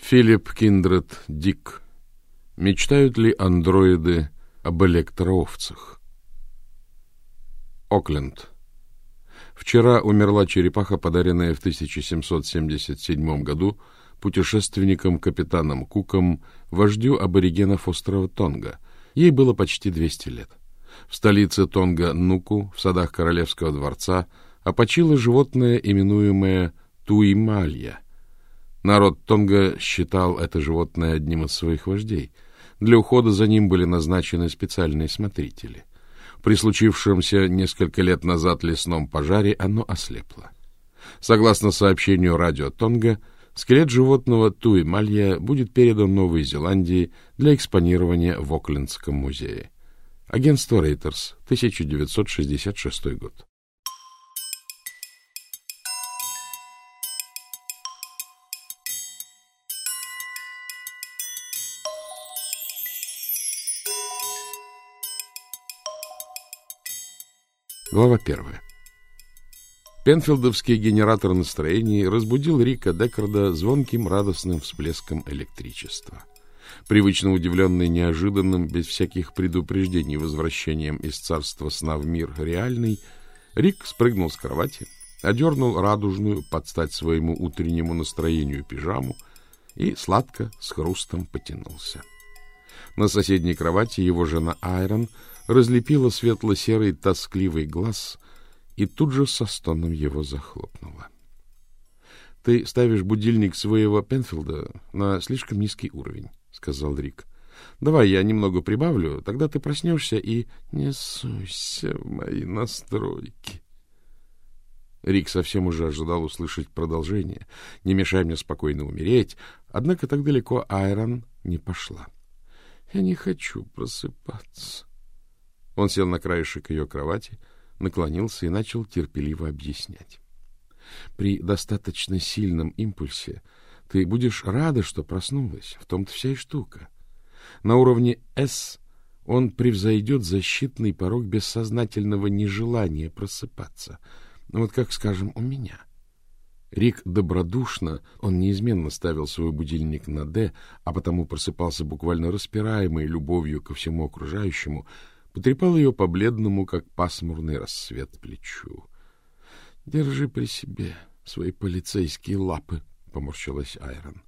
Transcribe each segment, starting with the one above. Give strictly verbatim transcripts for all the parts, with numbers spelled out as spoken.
Филипп Киндред Дик. Мечтают ли андроиды об электроовцах? Окленд. Вчера умерла черепаха, подаренная в тысяча семьсот семьдесят седьмом году путешественником капитаном Куком, вождю аборигенов острова Тонга. Ей было почти двести лет. В столице Тонга, Нуку, в садах королевского дворца, опочило животное, именуемое туималья. Народ Тонга считал это животное одним из своих вождей. Для ухода за ним были назначены специальные смотрители. При случившемся несколько лет назад лесном пожаре оно ослепло. Согласно сообщению радио Тонга, скелет животного туималья будет передан Новой Зеландии для экспонирования в Оклендском музее. Агентство Reuters, тысяча девятьсот шестьдесят шестой год. Глава первая. Пенфилдовский генератор настроений разбудил Рика Деккарда звонким радостным всплеском электричества. Привычно удивленный неожиданным, без всяких предупреждений возвращением из царства сна в мир реальный, Рик спрыгнул с кровати, одернул радужную под стать своему утреннему настроению пижаму и сладко с хрустом потянулся. На соседней кровати его жена Айрон разлепила светло-серый тоскливый глаз и тут же со стоном его захлопнула. — Ты ставишь будильник своего Пенфилда на слишком низкий уровень, — сказал Рик. — Давай я немного прибавлю, тогда ты проснешься и... — Не суйся в мои настройки. Рик совсем уже ожидал услышать продолжение. «Не мешай мне спокойно умереть», однако так далеко Айрон не пошла. — Я не хочу просыпаться. Он сел на краешек ее кровати, наклонился и начал терпеливо объяснять. При достаточно сильном импульсе ты будешь рада, что проснулась. В том-то вся и штука. На уровне S он превзойдет защитный порог бессознательного нежелания просыпаться. Ну, вот как, скажем, у меня. Рик добродушно, он неизменно ставил свой будильник на D, а потому просыпался буквально распираемой любовью ко всему окружающему, потрепал ее по бледному, как пасмурный рассвет, плечу. — Держи при себе свои полицейские лапы, — поморщилась Айрон.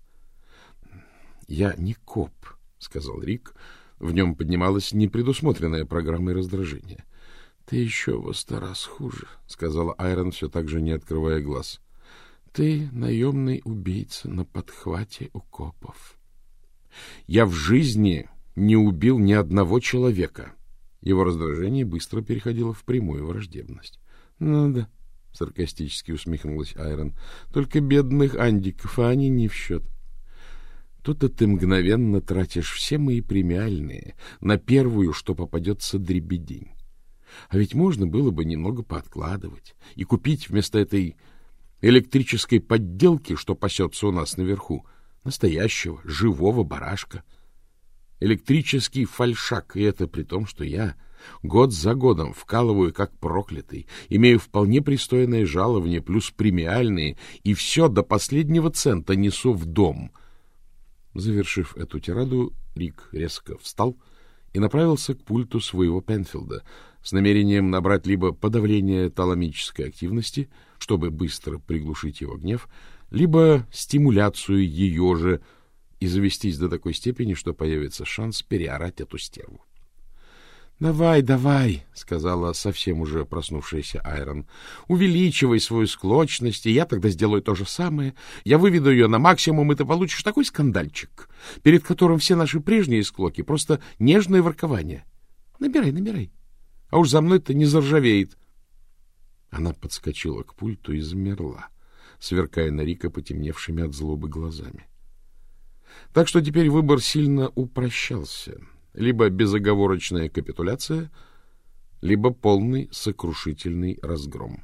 — Я не коп, — сказал Рик. В нем поднималась непредусмотренная программой раздражения. — Ты еще во сто раз хуже, — сказала Айрон, все так же не открывая глаз. — Ты наемный убийца на подхвате у копов. — Я в жизни не убил ни одного человека. Его раздражение быстро переходило в прямую враждебность. — Ну да, — саркастически усмехнулась Айрон, — только бедных андиков, а они не в счет. Тут-то ты мгновенно тратишь все мои премиальные на первую, что попадется дребедень. А ведь можно было бы немного пооткладывать и купить вместо этой электрической подделки, что пасется у нас наверху, настоящего, живого барашка. Электрический фальшак, и это при том, что я год за годом вкалываю как проклятый, имею вполне пристойное жалование плюс премиальные, и все до последнего цента несу в дом. Завершив эту тираду, Рик резко встал и направился к пульту своего Пенфилда с намерением набрать либо подавление таламической активности, чтобы быстро приглушить его гнев, либо стимуляцию ее же, и завестись до такой степени, что появится шанс переорать эту стерву. — Давай, давай, — сказала совсем уже проснувшаяся Айрон, — увеличивай свою склочность, и я тогда сделаю то же самое. Я выведу ее на максимум, и ты получишь такой скандальчик, перед которым все наши прежние склоки — просто нежное воркование. Набирай, набирай. А уж за мной-то не заржавеет. Она подскочила к пульту и замерла, сверкая на Рика потемневшими от злобы глазами. Так что теперь выбор сильно упрощался. Либо безоговорочная капитуляция, либо полный сокрушительный разгром.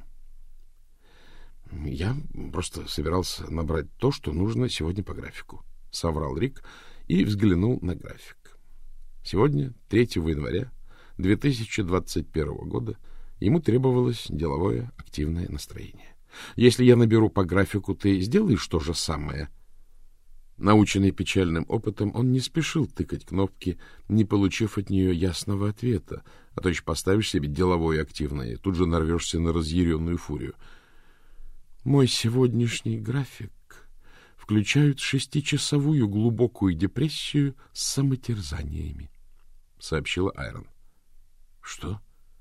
Я просто собирался набрать то, что нужно сегодня по графику, — соврал Рик и взглянул на график. Сегодня, третьего января две тысячи двадцать первого года, ему требовалось деловое активное настроение. Если я наберу по графику, ты сделаешь то же самое? Наученный печальным опытом, он не спешил тыкать кнопки, не получив от нее ясного ответа, а то еще поставишь себе деловое активное, и тут же нарвешься на разъяренную фурию. Мой сегодняшний график включает шестичасовую глубокую депрессию с самотерзаниями, — сообщила Айрон. — Что?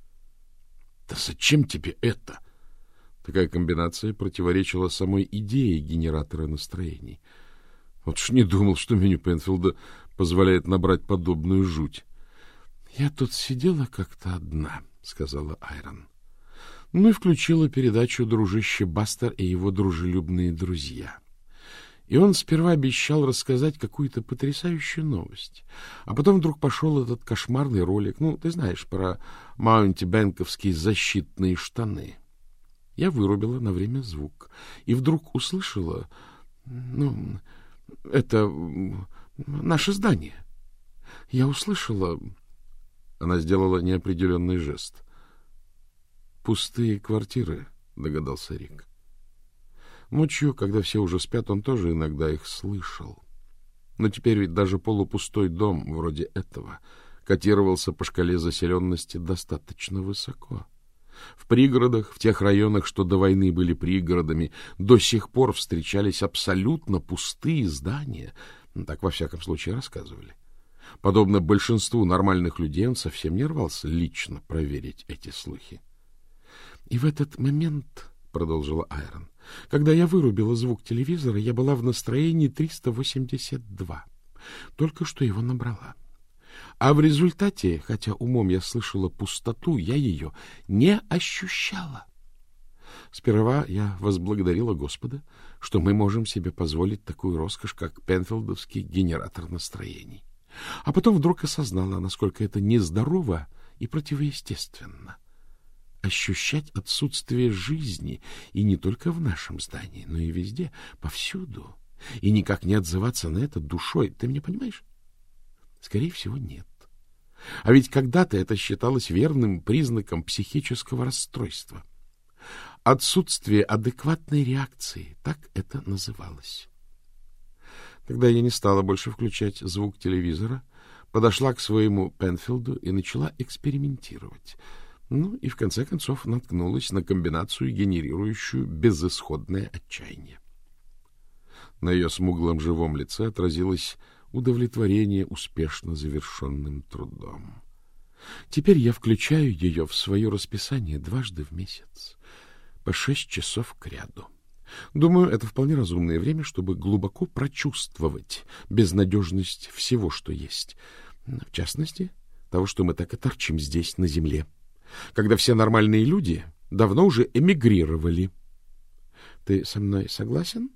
Да зачем тебе это? Такая комбинация противоречила самой идее генератора настроений. Вот ж не думал, что меню Пенфилда позволяет набрать подобную жуть. — Я тут сидела как-то одна, — сказала Айрон. Ну и включила передачу «Дружище Бастер и его дружелюбные друзья». И он сперва обещал рассказать какую-то потрясающую новость. А потом вдруг пошел этот кошмарный ролик, ну, ты знаешь, про маунти-бэнковские защитные штаны. Я вырубила на время звук. И вдруг услышала, ну, это наше здание. Я услышала... Она сделала неопределенный жест. «Пустые квартиры», — догадался Рик. Ночью, когда все уже спят, он тоже иногда их слышал. Но теперь ведь даже полупустой дом вроде этого котировался по шкале заселенности достаточно высоко. В пригородах, в тех районах, что до войны были пригородами, до сих пор встречались абсолютно пустые здания. Так, во всяком случае, рассказывали. Подобно большинству нормальных людей, он совсем не рвался лично проверить эти слухи. И в этот момент, — продолжила Айрон, — когда я вырубила звук телевизора, я была в настроении триста восемьдесят два. Только что его набрала. А в результате, хотя умом я слышала пустоту, я ее не ощущала. Сперва я возблагодарила Господа, что мы можем себе позволить такую роскошь, как пенфилдовский генератор настроений. А потом вдруг осознала, насколько это нездорово и противоестественно. Ощущать отсутствие жизни, и не только в нашем здании, но и везде, повсюду, и никак не отзываться на это душой. Ты меня понимаешь? Скорее всего, нет. А ведь когда-то это считалось верным признаком психического расстройства. Отсутствие адекватной реакции, так это называлось. Тогда я не стала больше включать звук телевизора, подошла к своему Пенфилду и начала экспериментировать. Ну и в конце концов наткнулась на комбинацию, генерирующую безысходное отчаяние. На ее смуглом живом лице отразилось удовлетворение успешно завершенным трудом. Теперь я включаю ее в свое расписание дважды в месяц, по шесть часов кряду. Думаю, это вполне разумное время, чтобы глубоко прочувствовать безнадежность всего, что есть. В частности, того, что мы так и торчим здесь, на земле, когда все нормальные люди давно уже эмигрировали. Ты со мной согласен?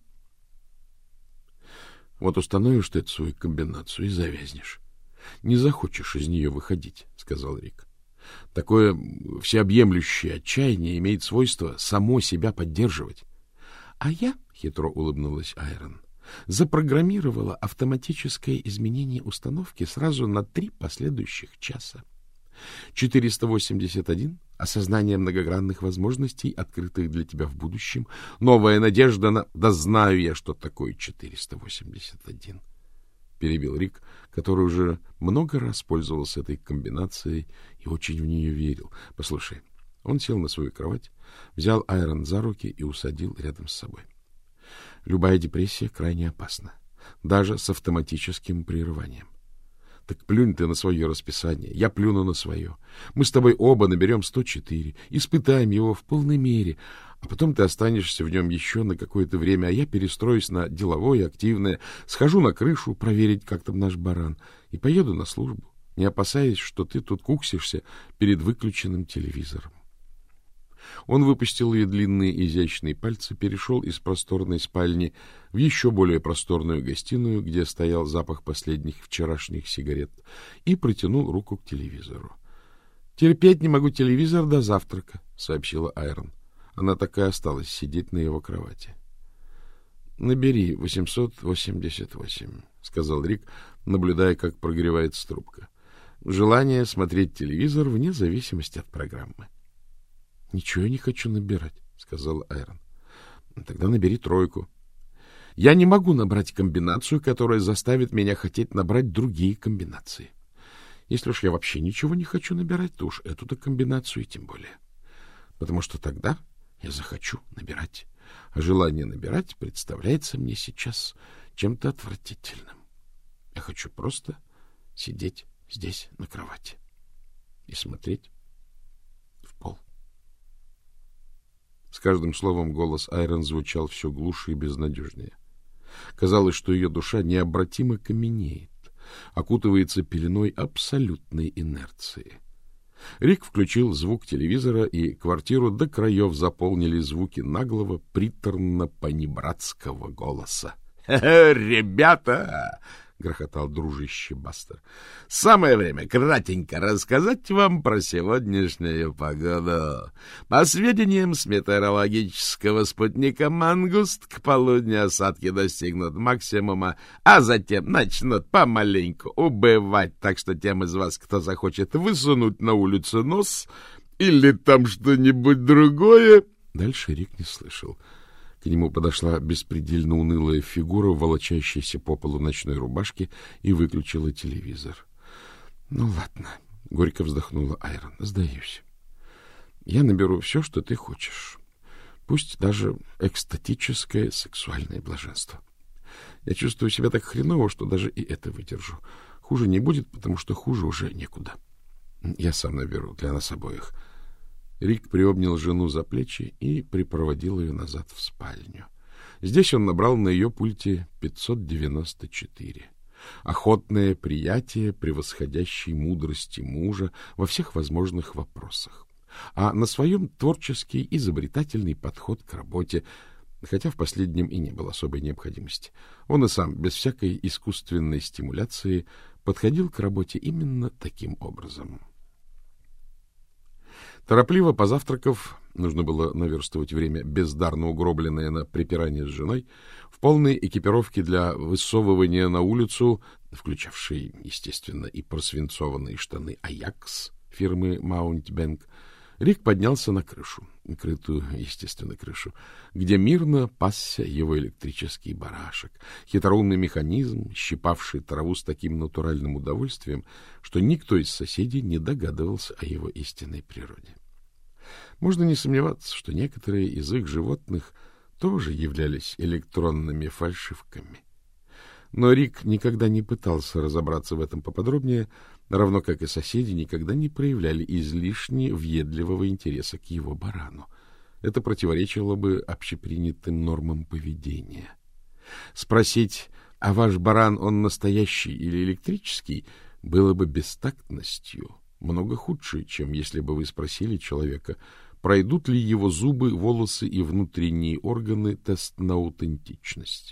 Вот установишь ты эту свою комбинацию и завязнешь. Не захочешь из нее выходить, — сказал Рик. Такое всеобъемлющее отчаяние имеет свойство само себя поддерживать. А я, — хитро улыбнулась Айрон, — запрограммировала автоматическое изменение установки сразу на три последующих часа. четыреста восемьдесят один — осознание многогранных возможностей, открытых для тебя в будущем. Новая надежда на... Да знаю я, что такое четыреста восемьдесят один. Перебил Рик, который уже много раз пользовался этой комбинацией и очень в нее верил. Послушай, он сел на свою кровать, взял Айрон за руки и усадил рядом с собой. Любая депрессия крайне опасна, даже с автоматическим прерыванием. Так плюнь ты на свое расписание, я плюну на свое. Мы с тобой оба наберем сто четыре, испытаем его в полной мере, а потом ты останешься в нем еще на какое-то время, а я перестроюсь на деловое, активное, схожу на крышу проверить, как там наш баран, и поеду на службу, не опасаясь, что ты тут куксишься перед выключенным телевизором. Он выпустил ее длинные изящные пальцы, перешел из просторной спальни в еще более просторную гостиную, где стоял запах последних вчерашних сигарет, и протянул руку к телевизору. — Терпеть не могу телевизор до завтрака, — сообщила Айрон. Она так и осталась сидеть на его кровати. — Набери восемьсот восемьдесят восемь, — сказал Рик, наблюдая, как прогревается трубка. — Желание смотреть телевизор вне зависимости от программы. — Ничего я не хочу набирать, — сказала Айрон. — Тогда набери тройку. Я не могу набрать комбинацию, которая заставит меня хотеть набрать другие комбинации. Если уж я вообще ничего не хочу набирать, то уж эту-то комбинацию и тем более. Потому что тогда я захочу набирать. А желание набирать представляется мне сейчас чем-то отвратительным. Я хочу просто сидеть здесь на кровати и смотреть в пол. С каждым словом голос Айрон звучал все глуше и безнадежнее. Казалось, что ее душа необратимо каменеет, окутывается пеленой абсолютной инерции. Рик включил звук телевизора, и квартиру до краев заполнили звуки наглого, приторно-понебратского голоса. «Ребята!» — грохотал дружище Бастер. — Самое время кратенько рассказать вам про сегодняшнюю погоду. По сведениям с метеорологического спутника «Мангуст», к полудню осадки достигнут максимума, а затем начнут помаленьку убывать, так что тем из вас, кто захочет высунуть на улицу нос или там что-нибудь другое... Дальше Рик не слышал. К нему подошла беспредельно унылая фигура, волочащаяся по полу ночной рубашки, и выключила телевизор. — Ну, ладно, — горько вздохнула Айрон, — сдаюсь. Я наберу все, что ты хочешь. Пусть даже экстатическое сексуальное блаженство. Я чувствую себя так хреново, что даже и это выдержу. Хуже не будет, потому что хуже уже некуда. Я сам наберу для нас обоих. Рик приобнял жену за плечи и припроводил ее назад в спальню. Здесь он набрал на ее пульте пятьсот девяносто четыре. Охотное приятие превосходящей мудрости мужа во всех возможных вопросах. А на своем творческий, изобретательный подход к работе, хотя в последнем и не было особой необходимости. Он и сам, без всякой искусственной стимуляции, подходил к работе именно таким образом. Торопливо позавтракав, нужно было наверстывать время, бездарно угробленное на припирание с женой, в полной экипировке для высовывания на улицу, включавшей, естественно, и просвинцованные штаны «Аякс» фирмы «Маунтбэнк», Рик поднялся на крышу, крытую, естественно, крышу, где мирно пасся его электрический барашек, хитроумный механизм, щипавший траву с таким натуральным удовольствием, что никто из соседей не догадывался о его истинной природе. Можно не сомневаться, что некоторые из их животных тоже являлись электронными фальшивками. Но Рик никогда не пытался разобраться в этом поподробнее, равно как и соседи никогда не проявляли излишне въедливого интереса к его барану. Это противоречило бы общепринятым нормам поведения. Спросить, а ваш баран, он настоящий или электрический, было бы бестактностью, много худшей, чем если бы вы спросили человека, пройдут ли его зубы, волосы и внутренние органы тест на аутентичность.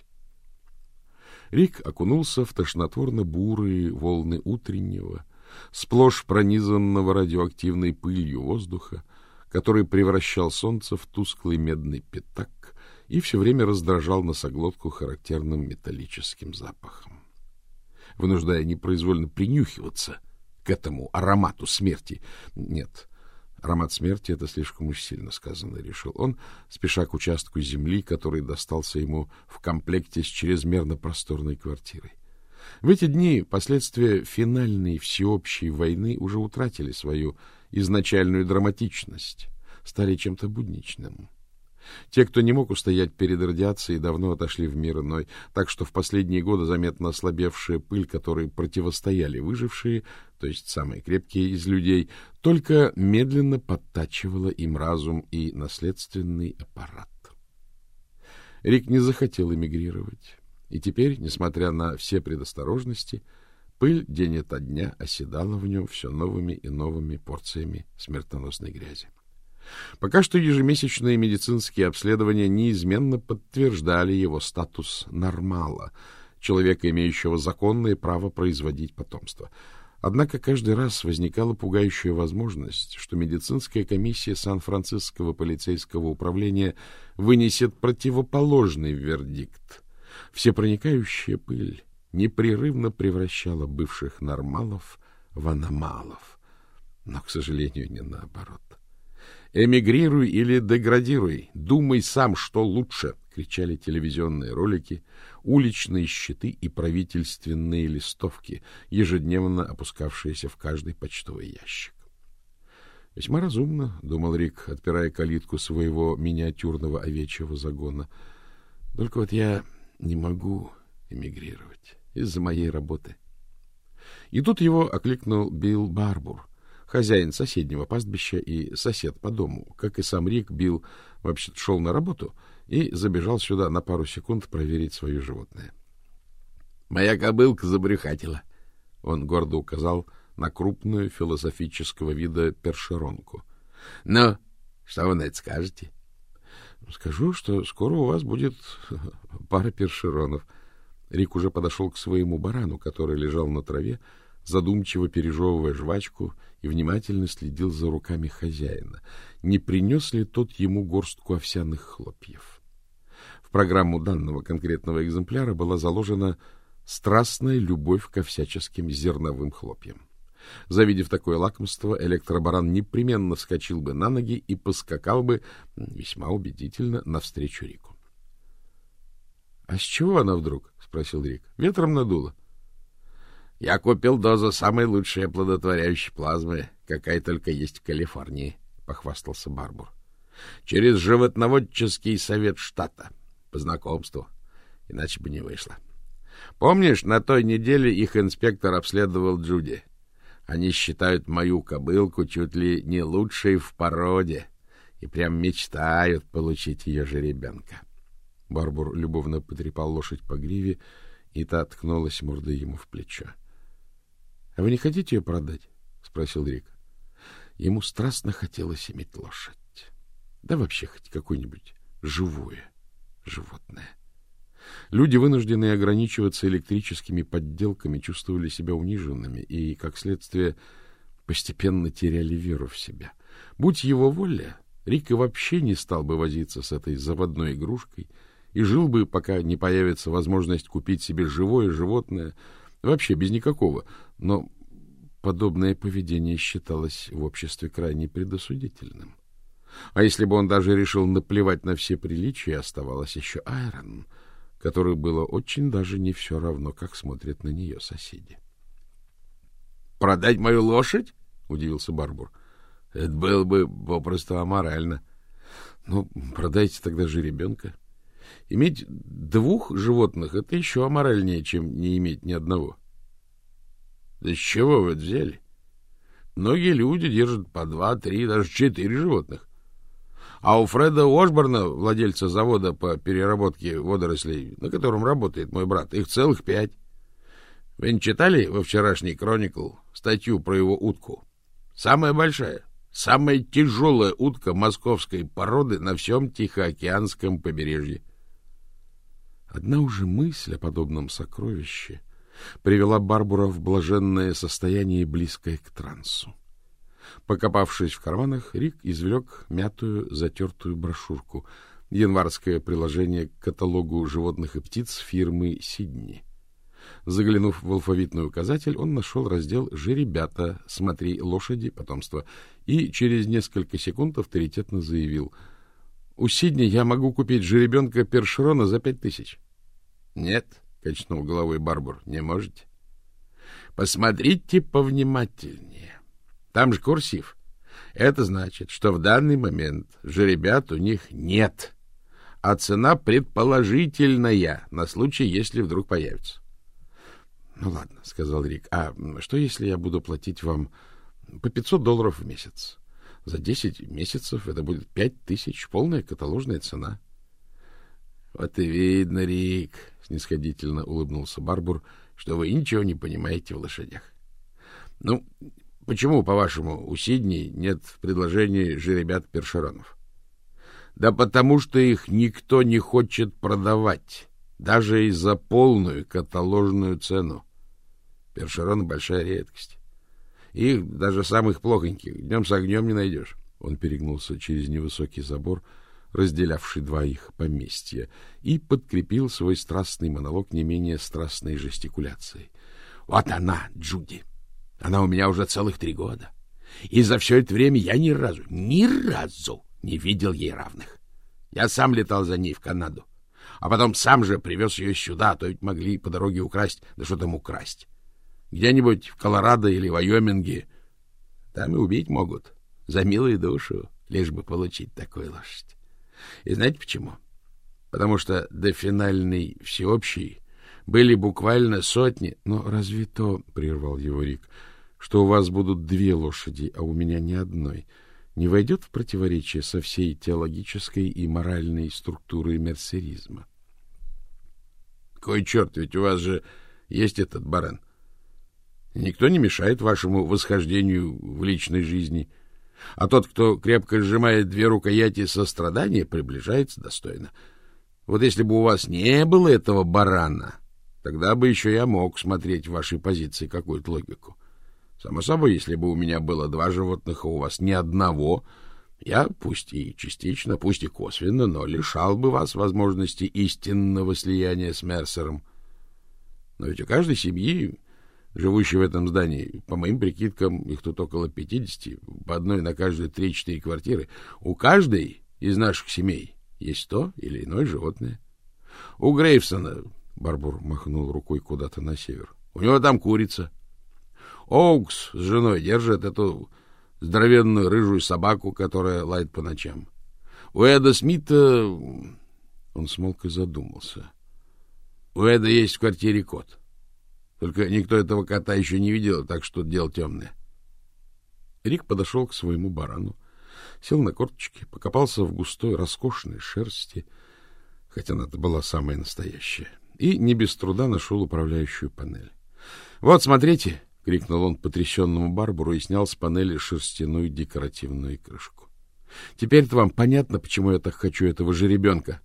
Рик окунулся в тошнотворно-бурые волны утреннего, сплошь пронизанного радиоактивной пылью воздуха, который превращал солнце в тусклый медный пятак и все время раздражал носоглотку характерным металлическим запахом, вынуждая непроизвольно принюхиваться к этому аромату смерти. Нет, аромат смерти — это слишком уж сильно сказано, решил он, спеша к участку земли, который достался ему в комплекте с чрезмерно просторной квартирой. В эти дни последствия финальной всеобщей войны уже утратили свою изначальную драматичность, стали чем-то будничным. Те, кто не мог устоять перед радиацией, давно отошли в мир иной, так что в последние годы заметно ослабевшая пыль, которой противостояли выжившие, то есть самые крепкие из людей, только медленно подтачивала им разум и наследственный аппарат. Рик не захотел эмигрировать, и теперь, несмотря на все предосторожности, пыль день ото дня оседала в нем все новыми и новыми порциями смертоносной грязи. Пока что ежемесячные медицинские обследования неизменно подтверждали его статус нормала, человека, имеющего законное право производить потомство. Однако каждый раз возникала пугающая возможность, что медицинская комиссия Сан-Франциского полицейского управления вынесет противоположный вердикт. Всепроникающая пыль непрерывно превращала бывших нормалов в аномалов, но, к сожалению, не наоборот. «Эмигрируй или деградируй, думай сам, что лучше», — кричали телевизионные ролики, уличные щиты и правительственные листовки, ежедневно опускавшиеся в каждый почтовый ящик. Весьма разумно, — думал Рик, отпирая калитку своего миниатюрного овечьего загона. Только вот я не могу эмигрировать из-за моей работы. И тут его окликнул Билл Барбур, хозяин соседнего пастбища и сосед по дому. Как и сам Рик, Билл вообще-то шел на работу и забежал сюда на пару секунд проверить свое животное. — Моя кобылка забрюхатила. Он гордо указал на крупную философического вида першеронку. — Ну, что вы на это скажете? — Скажу, что скоро у вас будет пара першеронов. Рик уже подошел к своему барану, который лежал на траве, задумчиво пережевывая жвачку, и внимательно следил за руками хозяина. Не принес ли тот ему горстку овсяных хлопьев? В программу данного конкретного экземпляра была заложена страстная любовь ко всяческим зерновым хлопьям. Завидев такое лакомство, электробаран непременно вскочил бы на ноги и поскакал бы весьма убедительно навстречу Рику. — А с чего она вдруг? — спросил Рик. — Ветром надуло. — Я купил дозу самой лучшей оплодотворяющей плазмы, какая только есть в Калифорнии, — похвастался Барбур. — Через животноводческий совет штата. По знакомству. Иначе бы не вышло. Помнишь, на той неделе их инспектор обследовал Джуди? Они считают мою кобылку чуть ли не лучшей в породе и прям мечтают получить ее жеребенка. Барбур любовно потрепал лошадь по гриве, и та ткнулась мордой ему в плечо. — А вы не хотите ее продать? — спросил Рик. Ему страстно хотелось иметь лошадь. Да вообще хоть какое-нибудь живое животное. Люди, вынужденные ограничиваться электрическими подделками, чувствовали себя униженными и, как следствие, постепенно теряли веру в себя. Будь его воля, Рик и вообще не стал бы возиться с этой заводной игрушкой и жил бы, пока не появится возможность купить себе живое животное, вообще без никакого. Но подобное поведение считалось в обществе крайне предосудительным. А если бы он даже решил наплевать на все приличия, оставалась еще Айрон, которой было очень даже не все равно, как смотрят на нее соседи. — Продать мою лошадь? — удивился Барбур. — Это было бы попросту аморально. — Ну, продайте тогда жеребенка. Иметь двух животных — это еще аморальнее, чем не иметь ни одного. — Да с чего вы это взяли? Многие люди держат по два, три, даже четыре животных. А у Фреда Уошборна, владельца завода по переработке водорослей, на котором работает мой брат, их целых пять. Вы не читали во вчерашний Кроникл статью про его утку? Самая большая, самая тяжелая утка московской породы на всем Тихоокеанском побережье. Одна уже мысль о подобном сокровище привела Барбура в блаженное состояние, близкое к трансу. Покопавшись в карманах, Рик извлек мятую, затертую брошюрку, январское приложение к каталогу животных и птиц фирмы «Сидни». Заглянув в алфавитный указатель, он нашел раздел «Жеребята, смотри, лошади, потомство», и через несколько секунд авторитетно заявил: «У Сидни я могу купить жеребенка першерона за пять тысяч». «Нет», — качнул головой Барбур, — «не можете». «Посмотрите повнимательнее. Там же курсив. Это значит, что в данный момент жеребят у них нет, а цена предположительная на случай, если вдруг появится». — Ну ладно, — сказал Рик. — А что, если я буду платить вам по пятьсот долларов в месяц? За десять месяцев это будет пять тысяч, полная каталожная цена. — Вот и видно, Рик, — снисходительно улыбнулся Барбур, — что вы ничего не понимаете в лошадях. — Ну, почему, по-вашему, у Сидни нет в предложении жеребят першеронов? Да потому что их никто не хочет продавать, даже и за полную каталожную цену. Першероны — большая редкость. Их, даже самых плохоньких, днем с огнем не найдешь. Он перегнулся через невысокий забор, разделявший два их поместья, и подкрепил свой страстный монолог не менее страстной жестикуляцией. — Вот она, Джуди! Она у меня уже целых три года. И за все это время я ни разу, ни разу не видел ей равных. Я сам летал за ней в Канаду. а потом сам же привез ее сюда, а то ведь могли по дороге украсть. Да что там украсть? Где-нибудь в Колорадо или Вайоминге. Там и убить могут. За милую душу, лишь бы получить такую лошадь. И знаете почему? Потому что до финальной всеобщей были буквально сотни... Но разве то, — прервал его Рик, — что у вас будут две лошади, а у меня ни одной, не войдет в противоречие со всей теологической и моральной структурой мерсеризма? Кой черт, ведь у вас же есть этот баран. Никто не мешает вашему восхождению в личной жизни. А тот, кто крепко сжимает две рукояти сострадания, приближается достойно. Вот если бы у вас не было этого барана, тогда бы еще я мог смотреть в вашей позиции какую-то логику. Само собой, если бы у меня было два животных, а у вас ни одного, я, пусть и частично, пусть и косвенно, но лишал бы вас возможности истинного слияния с Мерсером. Но ведь у каждой семьи, живущей в этом здании, по моим прикидкам, их тут около пятидесяти, по одной на каждые три-четыре квартиры, у каждой из наших семей есть то или иное животное. У Грейвсона, — Барбур махнул рукой куда-то на север, — у него там курица. Оукс с женой держит эту здоровенную рыжую собаку, которая лает по ночам. У Эда Смита... Он смолк и задумался. У Эда есть в квартире кот. Только никто этого кота еще не видел, так что дело темное. Рик подошел к своему барану, сел на корточки, покопался в густой, роскошной шерсти, хотя она-то была самая настоящая, и не без труда нашел управляющую панель. — Вот, смотрите! — крикнул он потрясенному Барбуру и снял с панели шерстяную декоративную крышку. — Теперь-то вам понятно, почему я так хочу этого жеребенка?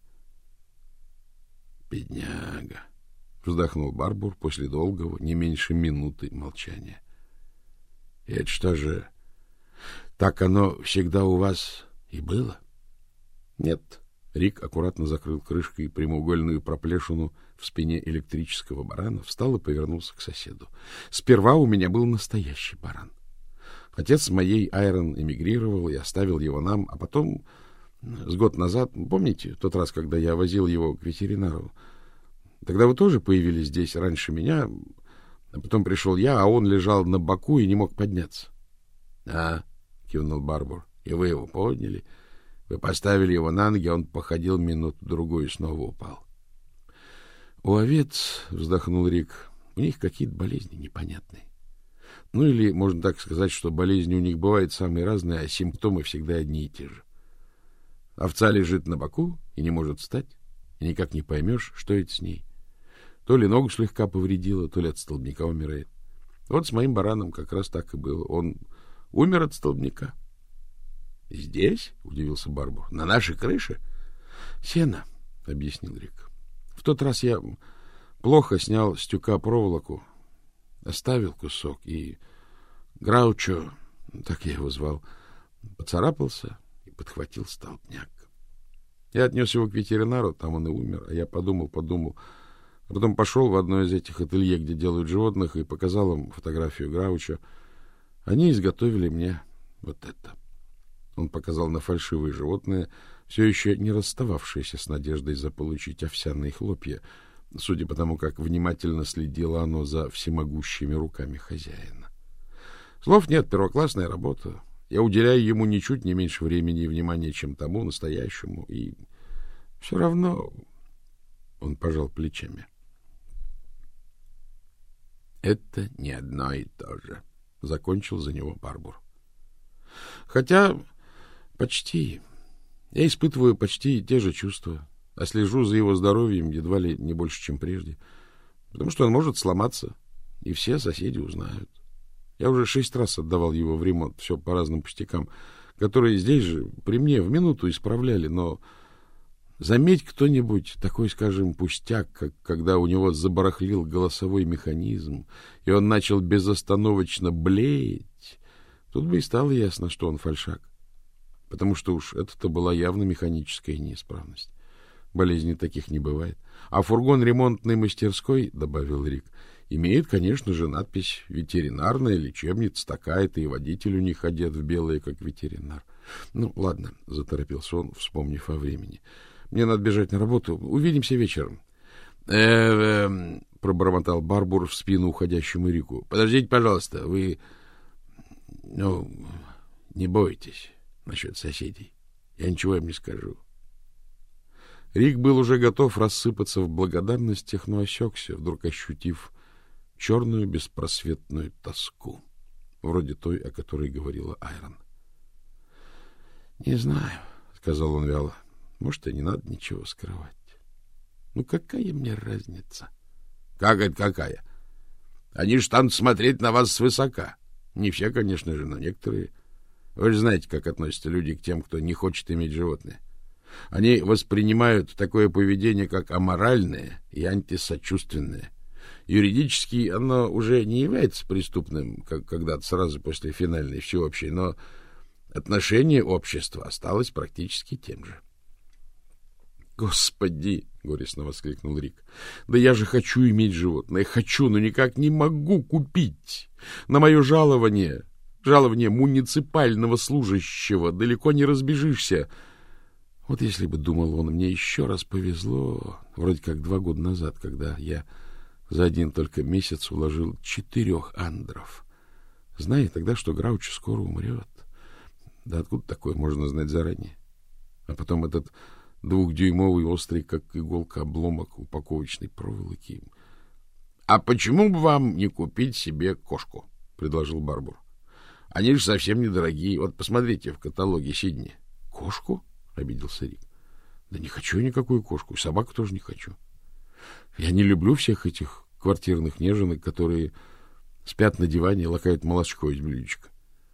— Бедняга! — вздохнул Барбур после долгого, не меньше минуты молчания. — И это что же, так оно всегда у вас и было? — Нет. Рик аккуратно закрыл крышкой прямоугольную проплешину в спине электрического барана, встал и повернулся к соседу. Сперва у меня был настоящий баран. Отец моей Айрон эмигрировал и оставил его нам, а потом, с год назад, помните, тот раз, когда я возил его к ветеринару, тогда вы тоже появились здесь раньше меня, а потом пришел я, а он лежал на боку и не мог подняться. — А, — кивнул Барбур, — и вы его подняли. Вы поставили его на ноги, он походил минуту-другую и снова упал. — У овец, — вздохнул Рик, — у них какие-то болезни непонятные. Ну или, можно так сказать, что болезни у них бывают самые разные, а симптомы всегда одни и те же. Овца лежит на боку и не может встать, и никак не поймешь, что это с ней. То ли ногу слегка повредила, то ли от столбняка умирает. Вот с моим бараном как раз так и было. Он умер от столбняка. — Здесь? — удивился Барбур. — На нашей крыше? — Сено, — объяснил Рик. — В тот раз я плохо снял с тюка проволоку, оставил кусок, и Граучо, так я его звал, поцарапался и подхватил столбняк. Я отнес его к ветеринару, там он и умер, а я подумал, подумал, а потом пошел в одно из этих ателье, где делают животных, и показал им фотографию Граучо. Они изготовили мне вот это. Он показал на фальшивое животное, все еще не расстававшееся с надеждой заполучить овсяные хлопья, судя по тому, как внимательно следило оно за всемогущими руками хозяина. Слов нет, первоклассная работа. Я уделяю ему ничуть не меньше времени и внимания, чем тому настоящему, и все равно... Он пожал плечами. — Это не одно и то же, — закончил за него Барбур. — Хотя почти. Я испытываю почти те же чувства, а слежу за его здоровьем едва ли не больше, чем прежде, потому что он может сломаться, и все соседи узнают. Я уже шесть раз отдавал его в ремонт, все по разным пустякам, которые здесь же при мне в минуту исправляли, но заметь кто-нибудь такой, скажем, пустяк, как когда у него забарахлил голосовой механизм, и он начал безостановочно блеять, тут бы и стало ясно, что он фальшак, потому что уж это-то была явно механическая неисправность. Болезней таких не бывает. А фургон ремонтной мастерской, — добавил Рик, — имеет, конечно же, надпись «Ветеринарная лечебница такая-то», и водитель у них одет в белое, как ветеринар. — Ну, ладно, — заторопился он, вспомнив о времени. — Мне надо бежать на работу. Увидимся вечером. Э -э — пробормотал Барбур в спину уходящему Рику. — Подождите, пожалуйста, вы... Ну, не бойтесь насчет соседей. Я ничего им не скажу. Рик был уже готов рассыпаться в благодарностях, но осекся, вдруг ощутив черную беспросветную тоску, вроде той, о которой говорила Айрон. — Не знаю, — сказал он вяло. — Может, и не надо ничего скрывать. Ну, какая мне разница? — Как это какая? Они ж станут смотреть на вас свысока. Не все, конечно же, но некоторые. Вы же знаете, как относятся люди к тем, кто не хочет иметь животное. Они воспринимают такое поведение как аморальное и антисочувственное. Юридически оно уже не является преступным, как когда-то сразу после финальной всеобщей, но отношение общества осталось практически тем же. «Господи!» — горестно воскликнул Рик. «Да я же хочу иметь животное, хочу, но никак не могу купить. На мое жалование, жалование муниципального служащего, далеко не разбежишься. Вот если бы, думал он, мне еще раз повезло, вроде как два года назад, когда я за один только месяц уложил четырех андров, зная тогда, что Граучо скоро умрет. Да откуда такое можно знать заранее? А потом этот двухдюймовый острый, как иголка, обломок упаковочной проволоки. — А почему бы вам не купить себе кошку? — предложил Барбур. — Они же совсем недорогие. Вот посмотрите в каталоге Сидни. — Кошку? — обиделся Рик. — Да не хочу я никакую кошку. Собаку тоже не хочу. Я не люблю всех этих квартирных неженок, которые спят на диване и лакают молочко из блюдечка.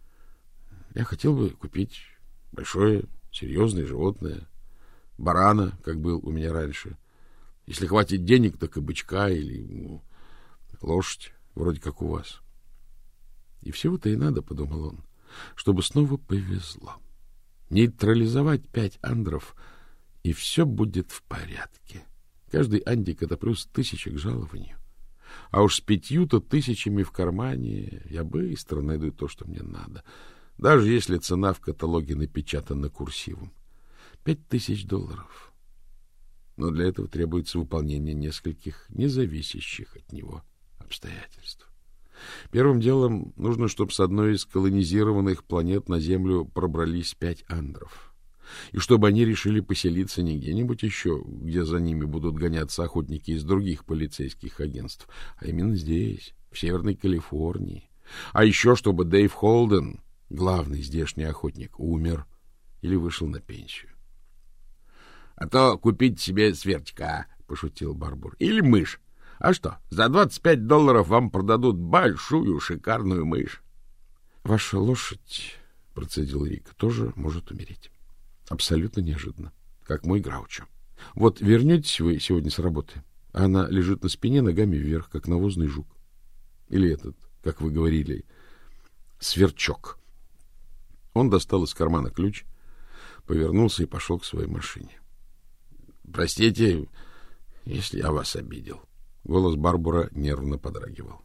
Я хотел бы купить большое, серьезное животное, барана, как был у меня раньше. Если хватит денег, так и бычка или ну, лошадь, вроде как у вас. И всего-то и надо, — подумал он, — чтобы снова повезло. Нейтрализовать пять андров, и все будет в порядке. Каждый андик — это плюс тысяча к жалованию. А уж с пятью-то тысячами в кармане я быстро найду то, что мне надо, даже если цена в каталоге напечатана курсивом. Пять тысяч долларов. Но для этого требуется выполнение нескольких независящих от него обстоятельств. Первым делом нужно, чтобы с одной из колонизированных планет на Землю пробрались пять андров. И чтобы они решили поселиться не где-нибудь еще, где за ними будут гоняться охотники из других полицейских агентств, а именно здесь, в Северной Калифорнии. А еще чтобы Дэйв Холден, главный здешний охотник, умер или вышел на пенсию. — А то купить себе свертика, — пошутил Барбур, — или мышь. А что, за двадцать пять долларов вам продадут большую шикарную мышь. — Ваша лошадь, — процедил Рик, — тоже может умереть. Абсолютно неожиданно, как мой Граучо. Вот вернетесь вы сегодня с работы, а она лежит на спине ногами вверх, как навозный жук. Или этот, как вы говорили, сверчок. Он достал из кармана ключ, повернулся и пошел к своей машине. — Простите, если я вас обидел. Голос Барбура нервно подрагивал.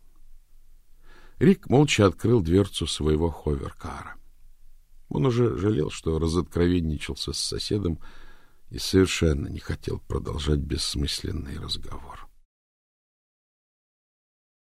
Рик молча открыл дверцу своего ховеркара. Он уже жалел, что разоткровенничался с соседом и совершенно не хотел продолжать бессмысленный разговор.